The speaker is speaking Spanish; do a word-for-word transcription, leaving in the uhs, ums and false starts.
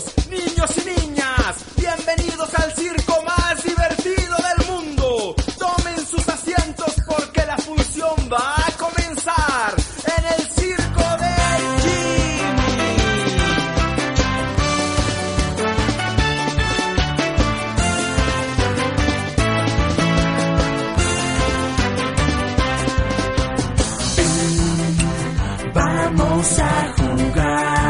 Caballeros, niños y niñas, bienvenidos al circo más divertido del mundo. Tomen sus asientos porque la función va a comenzar en el circo del Jimmy. Vamos a jugar.